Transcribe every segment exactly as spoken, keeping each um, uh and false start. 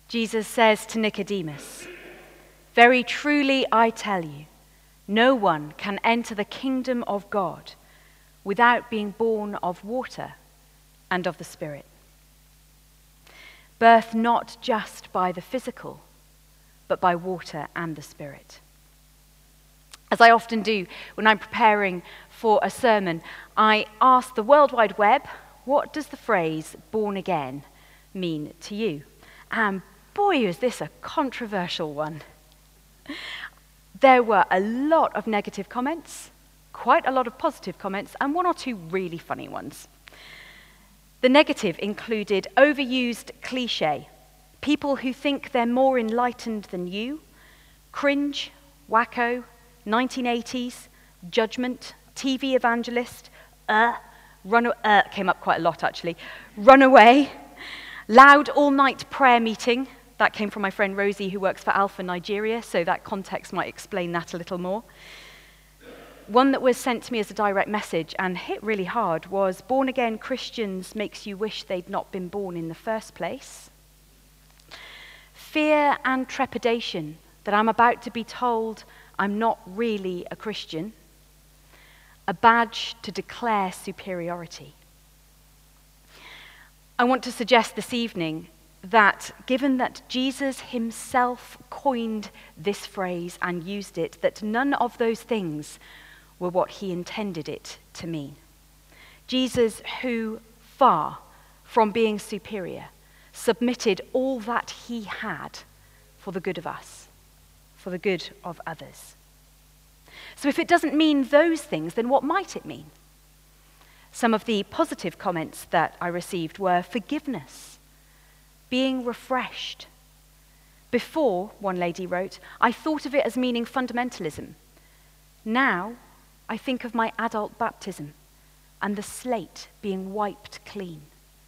Jesus says to Nicodemus, "Very truly I tell you, no one can enter the kingdom of God without being born of water and of the Spirit. Birth not just by the physical, but by water and the Spirit." As I often do when I'm preparing for a sermon, I ask the World Wide Web, what does the phrase born again mean to you? And boy, is this a controversial one. There were a lot of negative comments, quite a lot of positive comments, and one or two really funny ones. The negative included overused cliche, people who think they're more enlightened than you, cringe, wacko, nineteen eighties, judgment, T V evangelist, uh, run, uh, came up quite a lot actually, runaway, loud all-night prayer meeting. That came from my friend Rosie, who works for Alpha Nigeria, so that context might explain that a little more. One that was sent to me as a direct message and hit really hard was, "Born-again Christians makes you wish they'd not been born in the first place." Fear and trepidation that I'm about to be told I'm not really a Christian. A badge to declare superiority. I want to suggest this evening that given that Jesus himself coined this phrase and used it, that none of those things were what he intended it to mean. Jesus, who, far from being superior, submitted all that he had for the good of us, for the good of others. So if it doesn't mean those things, then what might it mean? Some of the positive comments that I received were forgiveness, being refreshed. Before, one lady wrote, I thought of it as meaning fundamentalism. Now, I think of my adult baptism and the slate being wiped clean.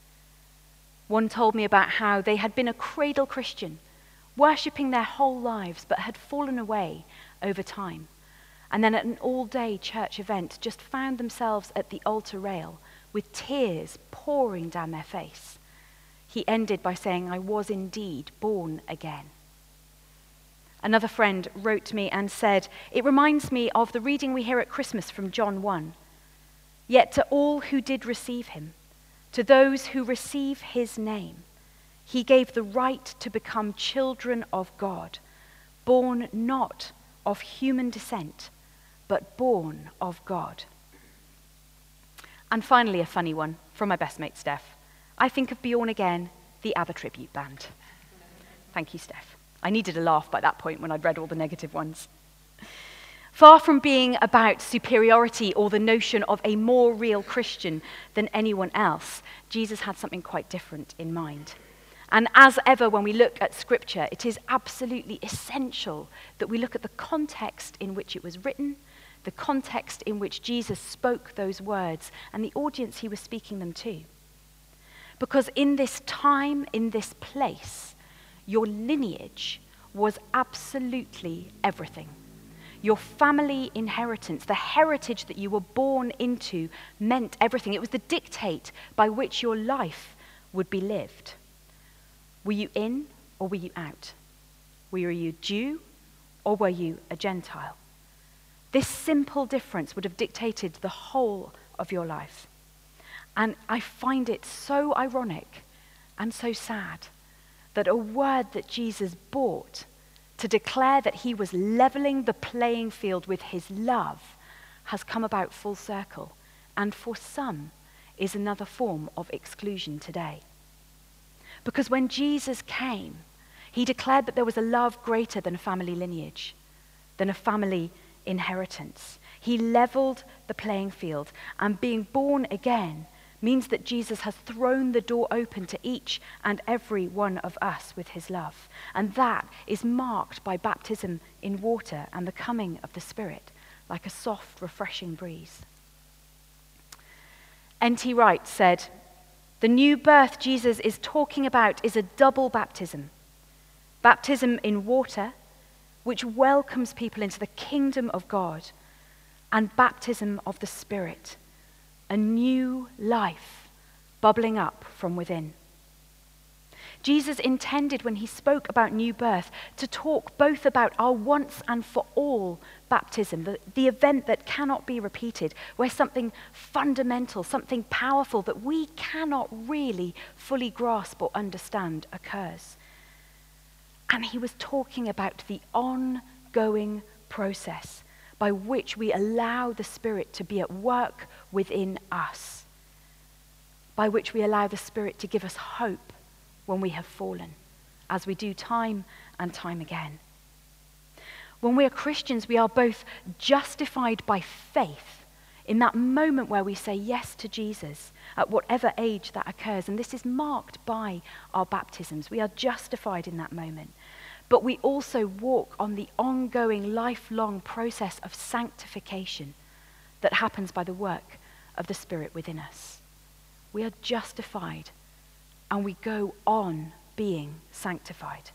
One told me about how they had been a cradle Christian, worshipping their whole lives, but had fallen away over time. And then at an all-day church event, just found themselves at the altar rail with tears pouring down their face. He ended by saying, "I was indeed born again." Another friend wrote to me and said, "It reminds me of the reading we hear at Christmas from John one. Yet to all who did receive him, to those who receive his name, he gave the right to become children of God, born not of human descent, but born of God." And finally, a funny one from my best mate, Steph. I think of Born Again, the ABBA tribute band. Thank you, Steph. I needed a laugh by that point when I'd read all the negative ones. Far from being about superiority or the notion of a more real Christian than anyone else, Jesus had something quite different in mind. And as ever, when we look at Scripture, it is absolutely essential that we look at the context in which it was written, the context in which Jesus spoke those words, and the audience he was speaking them to. Because in this time, in this place, your lineage was absolutely everything. Your family inheritance, the heritage that you were born into, meant everything. It was the dictate by which your life would be lived. Were you in or were you out? Were you Jew or were you a Gentile? This simple difference would have dictated the whole of your life. And I find it so ironic and so sad that a word that Jesus brought to declare that he was leveling the playing field with his love has come about full circle, and for some is another form of exclusion today. Because when Jesus came, he declared that there was a love greater than a family lineage, than a family inheritance. He leveled the playing field, and being born again means that Jesus has thrown the door open to each and every one of us with his love. And that is marked by baptism in water and the coming of the Spirit, like a soft, refreshing breeze. N T Wright said, "The new birth Jesus is talking about is a double baptism. Baptism in water, which welcomes people into the kingdom of God, and baptism of the Spirit, a new life bubbling up from within." Jesus intended, when he spoke about new birth, to talk both about our once and for all baptism, the, the event that cannot be repeated, where something fundamental, something powerful that we cannot really fully grasp or understand occurs. And he was talking about the ongoing process by which we allow the Spirit to be at work within us, by which we allow the Spirit to give us hope when we have fallen, as we do time and time again. When we are Christians, we are both justified by faith in that moment where we say yes to Jesus, at whatever age that occurs, and this is marked by our baptisms. We are justified in that moment. But we also walk on the ongoing, lifelong process of sanctification that happens by the work of the Spirit within us. We are justified, and we go on being sanctified.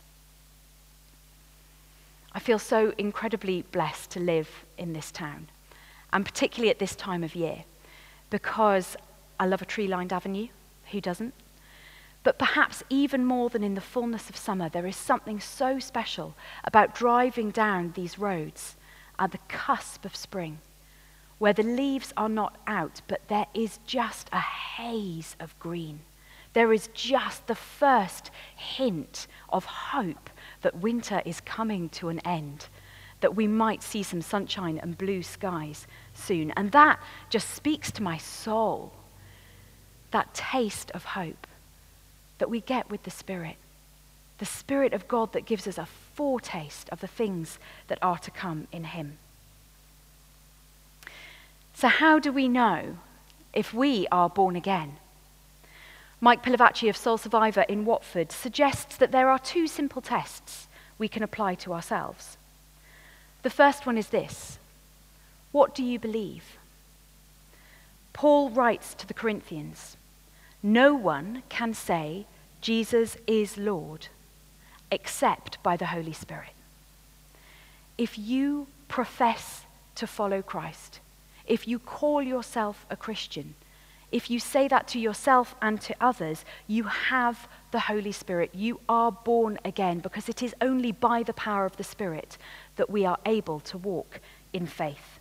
I feel so incredibly blessed to live in this town, and particularly at this time of year, because I love a tree-lined avenue. Who doesn't? But perhaps even more than in the fullness of summer, there is something so special about driving down these roads at the cusp of spring, where the leaves are not out, but there is just a haze of green. There is just the first hint of hope that winter is coming to an end, that we might see some sunshine and blue skies soon. And that just speaks to my soul, that taste of hope that we get with the Spirit, the Spirit of God that gives us a foretaste of the things that are to come in him. So how do we know if we are born again? Mike Pilavachi of Soul Survivor in Watford suggests that there are two simple tests we can apply to ourselves. The first one is this: what do you believe? Paul writes to the Corinthians, "No one can say Jesus is Lord except by the Holy Spirit." If you profess to follow Christ, if you call yourself a Christian, if you say that to yourself and to others, you have the Holy Spirit. You are born again, because it is only by the power of the Spirit that we are able to walk in faith.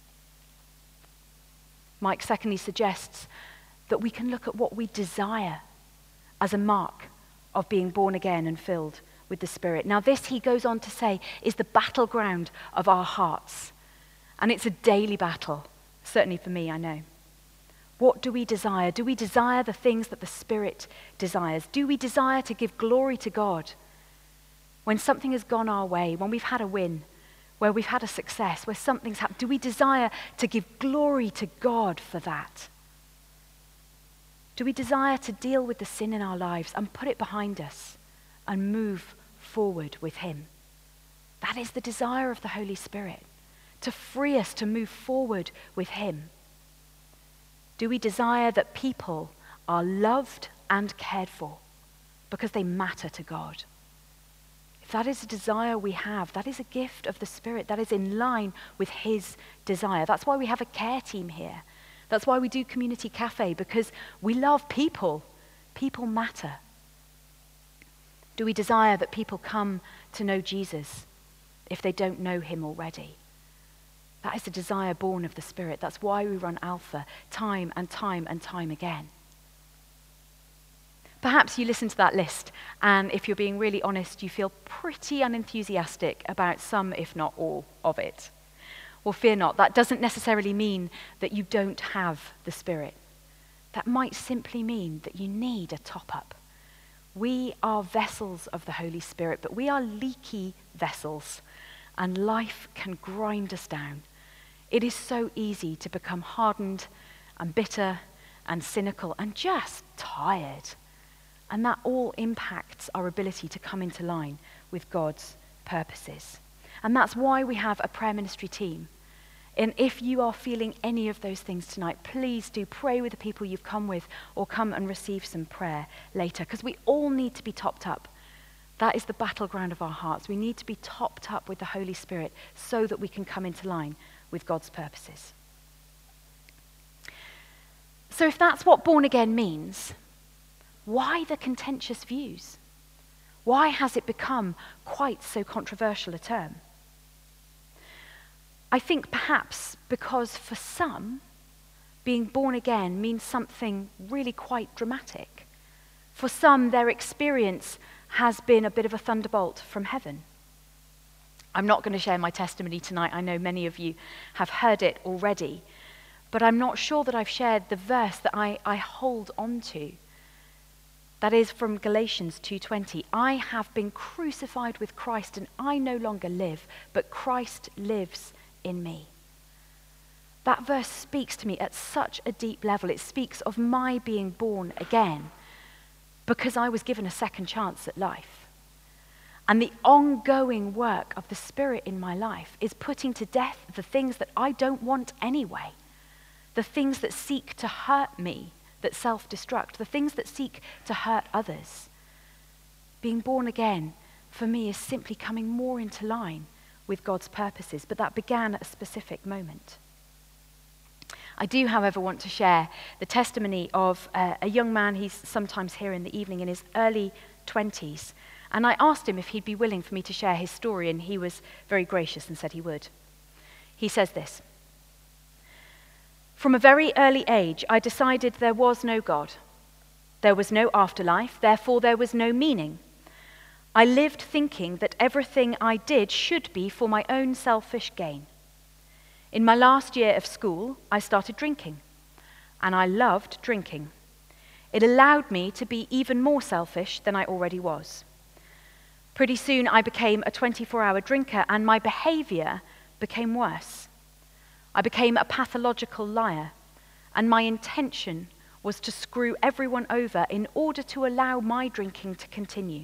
Mike secondly suggests that we can look at what we desire as a mark of being born again and filled with the Spirit. Now this, he goes on to say, is the battleground of our hearts. And it's a daily battle, certainly for me, I know. What do we desire? Do we desire the things that the Spirit desires? Do we desire to give glory to God when something has gone our way, when we've had a win, where we've had a success, where something's happened? Do we desire to give glory to God for that? Do we desire to deal with the sin in our lives and put it behind us and move forward with him? That is the desire of the Holy Spirit, to free us to move forward with him. Do we desire that people are loved and cared for because they matter to God? If that is a desire we have, that is a gift of the Spirit. That is in line with his desire. That's why we have a care team here. That's why we do Community Cafe, because we love people. People matter. Do we desire that people come to know Jesus if they don't know him already? That is a desire born of the Spirit. That's why we run Alpha time and time and time again. Perhaps you listen to that list, and if you're being really honest, you feel pretty unenthusiastic about some, if not all, of it. Well, fear not. That doesn't necessarily mean that you don't have the Spirit. That might simply mean that you need a top-up. We are vessels of the Holy Spirit, but we are leaky vessels, and life can grind us down. It is so easy to become hardened and bitter and cynical and just tired. And that all impacts our ability to come into line with God's purposes. And that's why we have a prayer ministry team. And if you are feeling any of those things tonight, please do pray with the people you've come with, or come and receive some prayer later, because we all need to be topped up. That is the battleground of our hearts. We need to be topped up with the Holy Spirit so that we can come into line with God's purposes. So if that's what born again means, why the contentious views? Why has it become quite so controversial a term? I think perhaps because for some, being born again means something really quite dramatic. For some, their experience has been a bit of a thunderbolt from heaven. I'm not going to share my testimony tonight. I know many of you have heard it already, but I'm not sure that I've shared the verse that I, I hold on to. That is from Galatians two twenty. I have been crucified with Christ, and I no longer live, but Christ lives in me. That verse speaks to me at such a deep level. It speaks of my being born again because I was given a second chance at life. And the ongoing work of the Spirit in my life is putting to death the things that I don't want anyway, the things that seek to hurt me, that self-destruct, the things that seek to hurt others. Being born again, for me, is simply coming more into line with God's purposes, but that began at a specific moment. I do, however, want to share the testimony of uh, a young man. He's sometimes here in the evening in his early twenties. And I asked him if he'd be willing for me to share his story, and he was very gracious and said he would. He says this: "From a very early age, I decided there was no God. There was no afterlife, therefore there was no meaning. I lived thinking that everything I did should be for my own selfish gain. In my last year of school, I started drinking, and I loved drinking. It allowed me to be even more selfish than I already was. Pretty soon I became a twenty-four hour drinker, and my behavior became worse. I became a pathological liar, and my intention was to screw everyone over in order to allow my drinking to continue.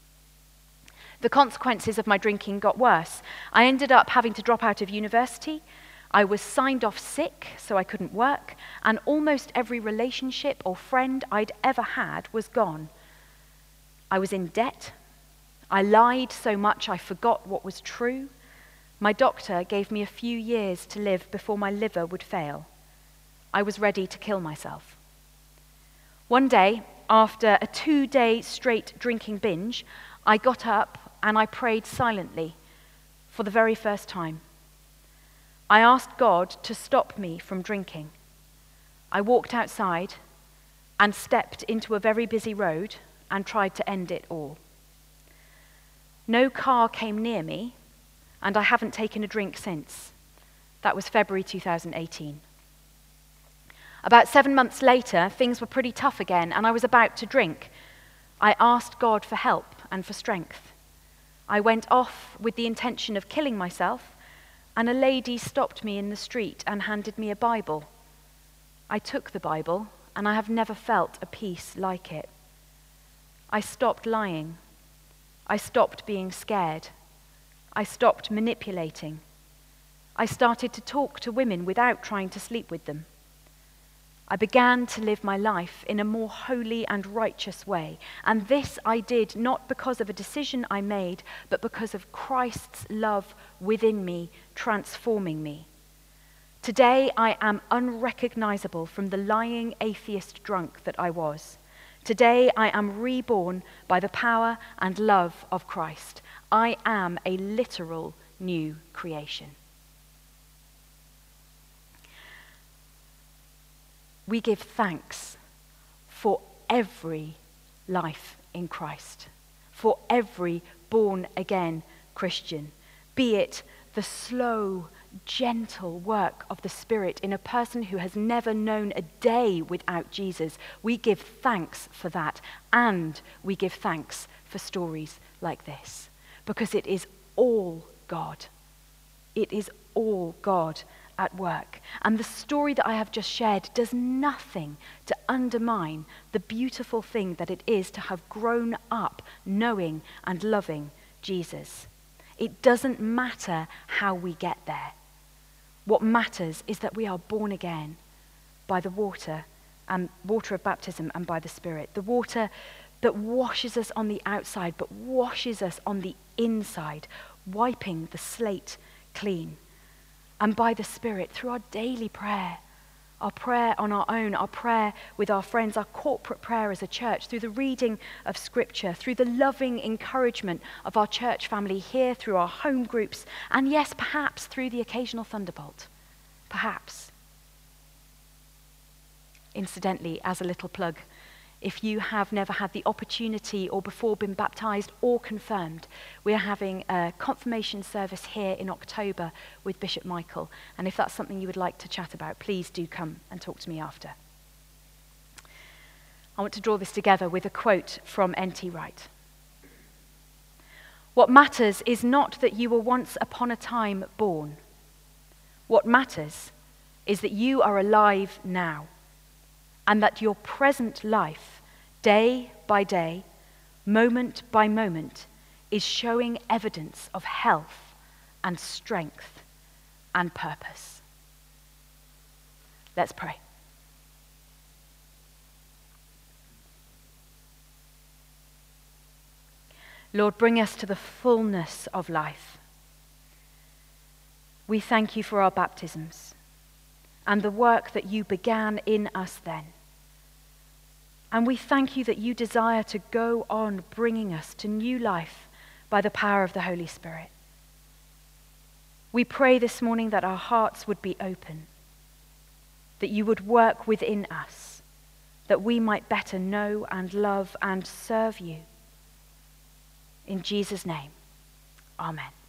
The consequences of my drinking got worse. I ended up having to drop out of university. I was signed off sick, so I couldn't work, and almost every relationship or friend I'd ever had was gone. I was in debt. I lied so much I forgot what was true. My doctor gave me a few years to live before my liver would fail. I was ready to kill myself. One day, after a two-day straight drinking binge, I got up and I prayed silently for the very first time. I asked God to stop me from drinking. I walked outside and stepped into a very busy road and tried to end it all. No car came near me, and I haven't taken a drink since. That was February two thousand eighteen. About seven months later, things were pretty tough again, and I was about to drink. I asked God for help and for strength. I went off with the intention of killing myself, and a lady stopped me in the street and handed me a Bible. I took the Bible, and I have never felt a peace like it. I stopped lying. I stopped being scared. I stopped manipulating. I started to talk to women without trying to sleep with them. I began to live my life in a more holy and righteous way, and this I did not because of a decision I made, but because of Christ's love within me, transforming me. Today I am unrecognizable from the lying atheist drunk that I was. Today I am reborn by the power and love of Christ. I am a literal new creation. We give thanks for every life in Christ, for every born-again Christian, be it the slow, gentle work of the Spirit in a person who has never known a day without Jesus. We give thanks for that, and we give thanks for stories like this, because it is all God. It is all God at work. And the story that I have just shared does nothing to undermine the beautiful thing that it is to have grown up knowing and loving Jesus. It doesn't matter how we get there. What matters is that we are born again by the water and water of baptism and by the Spirit. The water that washes us on the outside but washes us on the inside, wiping the slate clean. And by the Spirit, through our daily prayer, our prayer on our own, our prayer with our friends, our corporate prayer as a church, through the reading of Scripture, through the loving encouragement of our church family here, through our home groups, and yes, perhaps through the occasional thunderbolt. Perhaps. Incidentally, as a little plug, if you have never had the opportunity or before been baptized or confirmed, we are having a confirmation service here in October with Bishop Michael. And if that's something you would like to chat about, please do come and talk to me after. I want to draw this together with a quote from N T Wright. "What matters is not that you were once upon a time born. What matters is that you are alive now, and that your present life, day by day, moment by moment, is showing evidence of health and strength and purpose." Let's pray. Lord, bring us to the fullness of life. We thank you for our baptisms and the work that you began in us then. And we thank you that you desire to go on bringing us to new life by the power of the Holy Spirit. We pray this morning that our hearts would be open, that you would work within us, that we might better know and love and serve you. In Jesus' name, amen.